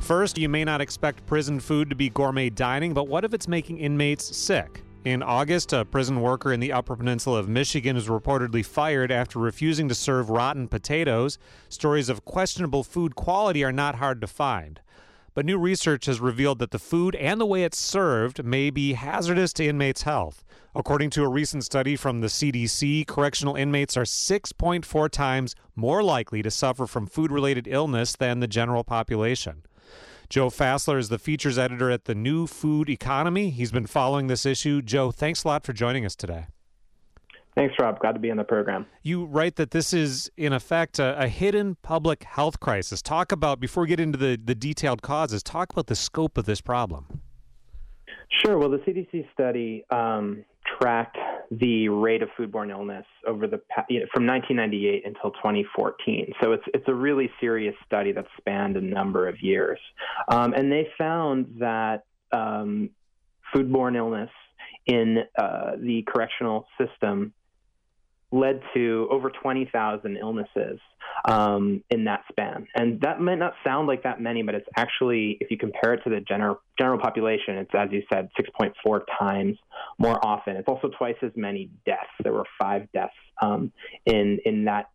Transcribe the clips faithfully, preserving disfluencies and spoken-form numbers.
First, you may not expect prison food to be gourmet dining, but what if it's making inmates sick? In August, a prison worker in the Upper Peninsula of Michigan was reportedly fired after refusing to serve rotten potatoes. Stories of questionable food quality are not hard to find. But new research has revealed that the food and the way it's served may be hazardous to inmates' health. According to a recent study from the C D C, correctional inmates are six point four times more likely to suffer from food-related illness than the general population. Joe Fassler is the features editor at the New Food Economy. He's been following this issue. Joe, thanks a lot for joining us today. Thanks, Rob. Glad to be on the program. You write that this is, in effect, a, a hidden public health crisis. Talk about, before we get into the, the detailed causes, talk about the scope of this problem. Sure. Well, the C D C study um, tracked the rate of foodborne illness over the you know, from nineteen ninety-eight until twenty fourteen. So it's it's a really serious study that spanned a number of years, um, and they found that um, foodborne illness in uh, the correctional system led to over twenty thousand illnesses um, in that span. And that might not sound like that many, but it's actually, if you compare it to the general general population, it's, as you said, six point four times more often. It's also twice as many deaths. There were five deaths um, in in that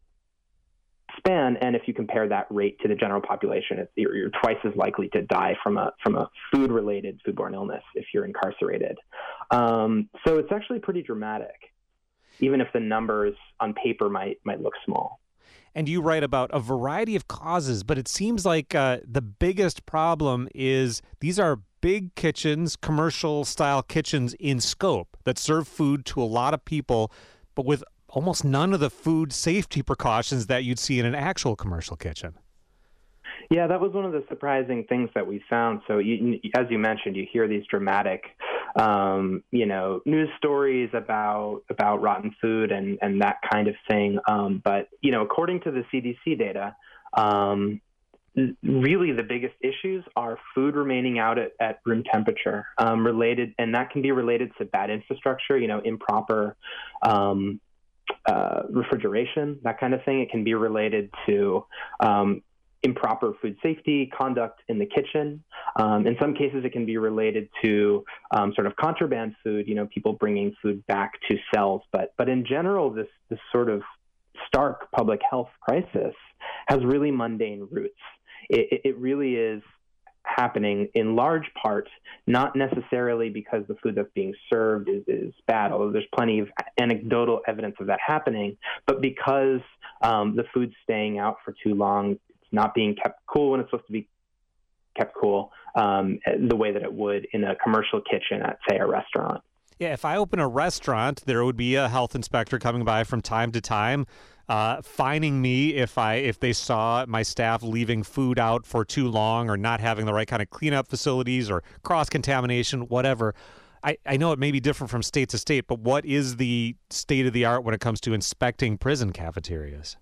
span. And if you compare that rate to the general population, it's, you're, you're twice as likely to die from a from a food-related foodborne illness if you're incarcerated. Um, so it's actually pretty dramatic, even if the numbers on paper might might look small. And you write about a variety of causes, but it seems like uh, the biggest problem is these are big kitchens, commercial-style kitchens in scope that serve food to a lot of people, but with almost none of the food safety precautions that you'd see in an actual commercial kitchen. Yeah, that was one of the surprising things that we found. So, you, as you mentioned, you hear these dramatic, um, you know, news stories about about rotten food and, and that kind of thing. Um, but, you know, according to the C D C data, um, really the biggest issues are food remaining out at, at room temperature, um, related, and that can be related to bad infrastructure, you know, improper um, uh, refrigeration, that kind of thing. It can be related to um, improper food safety conduct in the kitchen. Um, in some cases, it can be related to um, sort of contraband food, you know, people bringing food back to cells. But but in general, this this sort of stark public health crisis has really mundane roots. It, it really is happening in large part, not necessarily because the food that's being served is, is bad, although there's plenty of anecdotal evidence of that happening, but because um, the food's staying out for too long, not being kept cool when it's supposed to be kept cool, um, the way that it would in a commercial kitchen at, say, a restaurant. Yeah, if I open a restaurant, there would be a health inspector coming by from time to time, uh, fining me if I if they saw my staff leaving food out for too long or not having the right kind of cleanup facilities or cross-contamination, whatever. I, I know it may be different from state to state, but what is the state of the art when it comes to inspecting prison cafeterias?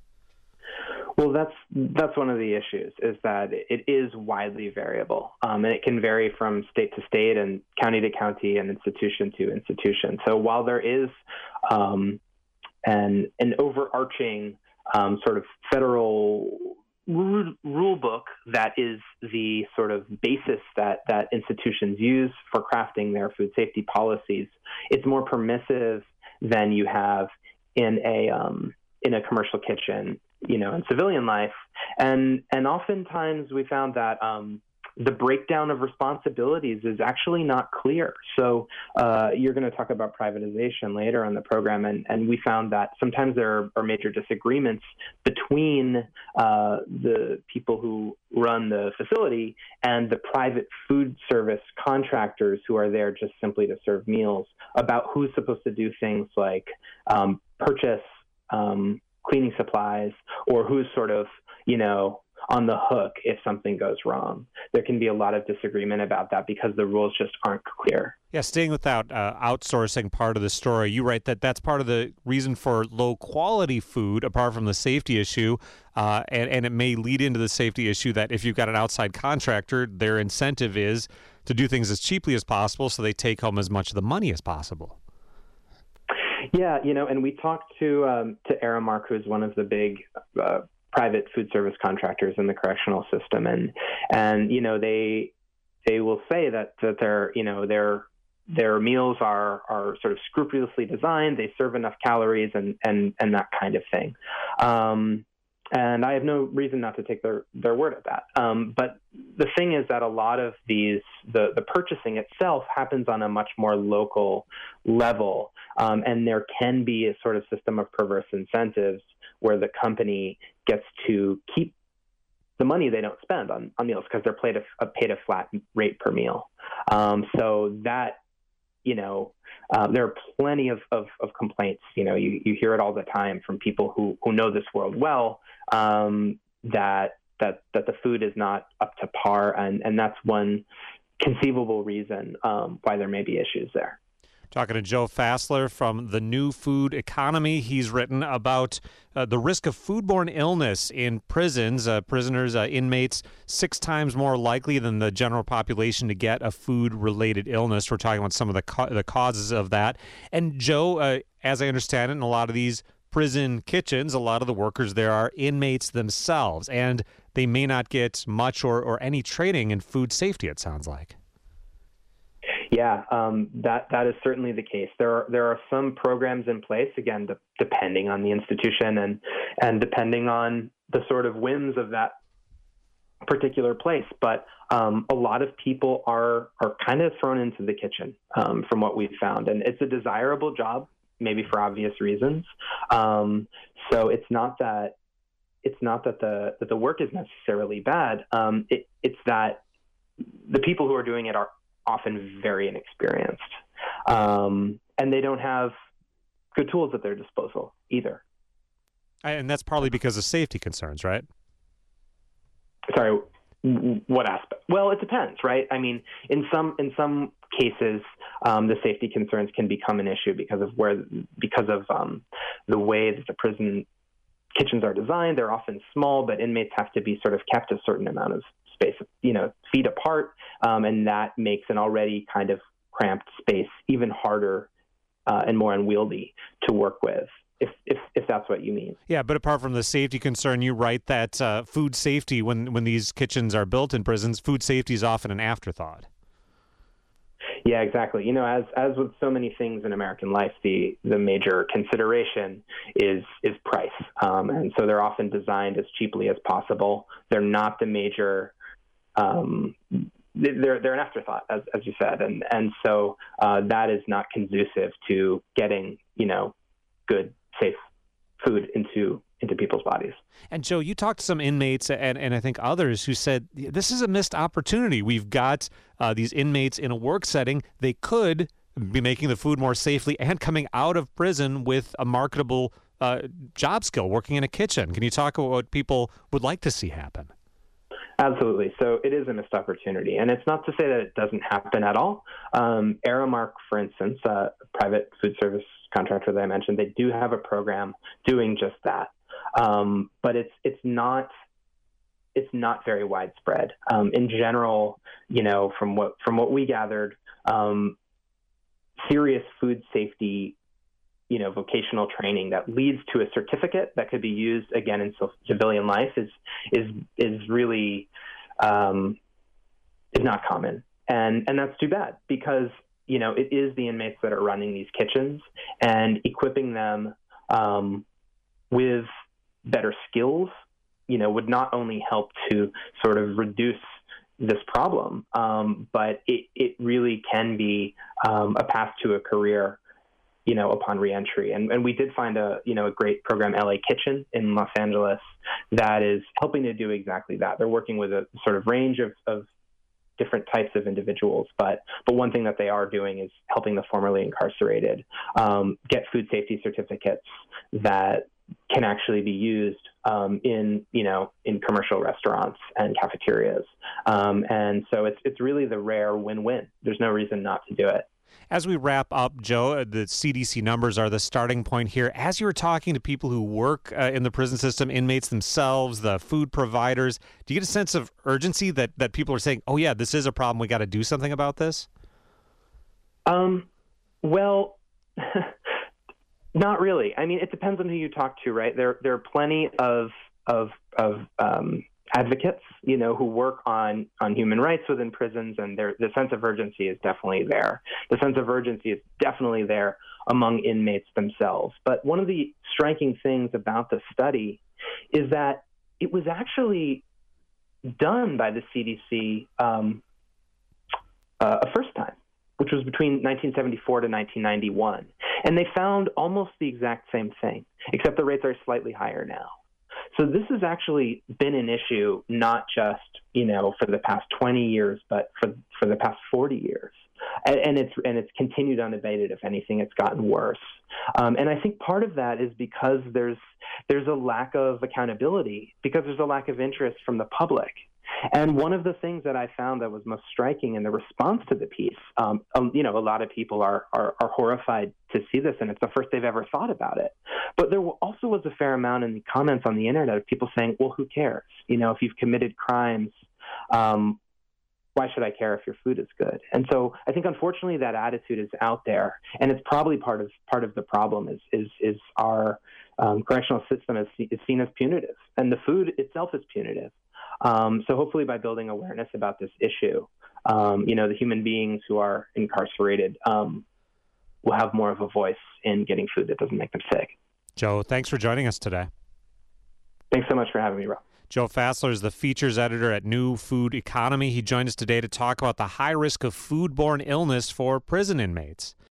Well, that's that's one of the issues, is that it is widely variable, um, and it can vary from state to state and county to county and institution to institution. So while there is um, an an overarching um, sort of federal rule, rule book that is the sort of basis that, that institutions use for crafting their food safety policies, it's more permissive than you have in a um, in a commercial kitchen, you know, in civilian life. And and oftentimes we found that um, the breakdown of responsibilities is actually not clear. So uh, you're going to talk about privatization later on the program, and, and we found that sometimes there are major disagreements between uh, the people who run the facility and the private food service contractors who are there just simply to serve meals about who's supposed to do things like um, purchase um, cleaning supplies, or who's sort of, you know, on the hook if something goes wrong. There can be a lot of disagreement about that because the rules just aren't clear. Yeah, staying with that uh, outsourcing part of the story, you write that that's part of the reason for low quality food, apart from the safety issue, uh, and, and it may lead into the safety issue that if you've got an outside contractor, their incentive is to do things as cheaply as possible so they take home as much of the money as possible. Yeah, you know, and we talked to um, to Aramark, who's one of the big uh, private food service contractors in the correctional system, and and you know they they will say that that their you know their their meals are are sort of scrupulously designed. They serve enough calories and and and that kind of thing. Um, and I have no reason not to take their their word at that. Um, but the thing is that a lot of these the the purchasing itself happens on a much more local level, um, and there can be a sort of system of perverse incentives where the company gets to keep the money they don't spend on, on meals because they're paid a, paid a flat rate per meal. Um, so that, you know, uh, there are plenty of, of, of complaints. You know, you, you hear it all the time from people who, who know this world well, um, that that that the food is not up to par, and, and that's one conceivable reason um, why there may be issues there. Talking to Joe Fassler from The New Food Economy. He's written about uh, the risk of foodborne illness in prisons. Uh, prisoners, uh, inmates, six times more likely than the general population to get a food-related illness. We're talking about some of the ca- the causes of that. And Joe, uh, as I understand it, in a lot of these prison kitchens, a lot of the workers there are inmates themselves, and they may not get much or, or any training in food safety, it sounds like. Yeah, um, that that is certainly the case. There are there are some programs in place, again, de- depending on the institution and and depending on the sort of whims of that particular place. But um, a lot of people are are kind of thrown into the kitchen, um, from what we've found, and it's a desirable job, maybe for obvious reasons. Um, so it's not that it's not that the that the work is necessarily bad. Um, it, it's that the people who are doing it are often very inexperienced, um, and they don't have good tools at their disposal either. And that's partly because of safety concerns, right? Sorry, what aspect? Well, it depends, right? I mean, in some in some cases, um, the safety concerns can become an issue because of where because of um, the way that the prison kitchens are designed. They're often small, but inmates have to be sort of kept a certain amount of space, you know, feet apart, um, and that makes an already kind of cramped space even harder uh, and more unwieldy to work with, if, if if that's what you mean. Yeah, but apart from the safety concern, you write that uh, food safety, when when these kitchens are built in prisons, food safety is often an afterthought. Yeah, exactly. You know, as as with so many things in American life, the the major consideration is is price, um, and so they're often designed as cheaply as possible. They're not the major Um, they're they're an afterthought, as as you said, and and so uh, that is not conducive to getting you know good, safe food into into people's bodies. And Joe, you talked to some inmates and and I think others who said this is a missed opportunity. We've got uh, these inmates in a work setting. They could be making the food more safely and coming out of prison with a marketable uh, job skill, working in a kitchen. Can you talk about what people would like to see happen? Absolutely. So it is a missed opportunity. And it's not to say that it doesn't happen at all. Um, Aramark, for instance, a private food service contractor that I mentioned, they do have a program doing just that. Um, but it's it's not it's not very widespread. Um, in general, you know, from what from what we gathered, um, serious food safety you know, vocational training that leads to a certificate that could be used again in civilian life is is is really um, is not common, and and that's too bad because you know it is the inmates that are running these kitchens, and equipping them um, with better skills, you know, would not only help to sort of reduce this problem, um, but it it really can be um, a path to a career, you know, upon reentry. And, and we did find a, you know, a great program, L A Kitchen in Los Angeles, that is helping to do exactly that. They're working with a sort of range of, of different types of individuals, but but one thing that they are doing is helping the formerly incarcerated um, get food safety certificates that can actually be used um, in, you know, in commercial restaurants and cafeterias. Um, and so it's it's really the rare win-win. There's no reason not to do it. As we wrap up, Joe, the C D C numbers are the starting point here. As you were talking to people who work uh, in the prison system, inmates themselves, the food providers, do you get a sense of urgency that, that people are saying, oh, yeah, this is a problem, we got to do something about this? Um, well, not really. I mean, it depends on who you talk to, right? There, there are plenty of of of um, advocates, you know, who work on on human rights within prisons, and there, the sense of urgency is definitely there. The sense of urgency is definitely there among inmates themselves. But one of the striking things about the study is that it was actually done by the C D C um, uh, a first time, which was between nineteen seventy-four to nineteen ninety-one. And they found almost the exact same thing, except the rates are slightly higher now. So this has actually been an issue, not just, you know, for the past twenty years, but for, for the past forty years. And, and it's and it's continued unabated. If anything, it's gotten worse. Um, and I think part of that is because there's there's a lack of accountability, because there's a lack of interest from the public. And one of the things that I found that was most striking in the response to the piece, um, um, you know, a lot of people are, are are horrified to see this, and it's the first they've ever thought about it. But there also was a fair amount in the comments on the internet of people saying, well, who cares? You know, if you've committed crimes, um, why should I care if your food is good? And so I think, unfortunately, that attitude is out there, and it's probably part of part of the problem is is is our um, correctional system is, is seen as punitive, and the food itself is punitive. Um, so hopefully, by building awareness about this issue, um, you know, the human beings who are incarcerated um, will have more of a voice in getting food that doesn't make them sick. Joe, thanks for joining us today. Thanks so much for having me, Rob. Joe Fassler is the features editor at New Food Economy. He joined us today to talk about the high risk of foodborne illness for prison inmates.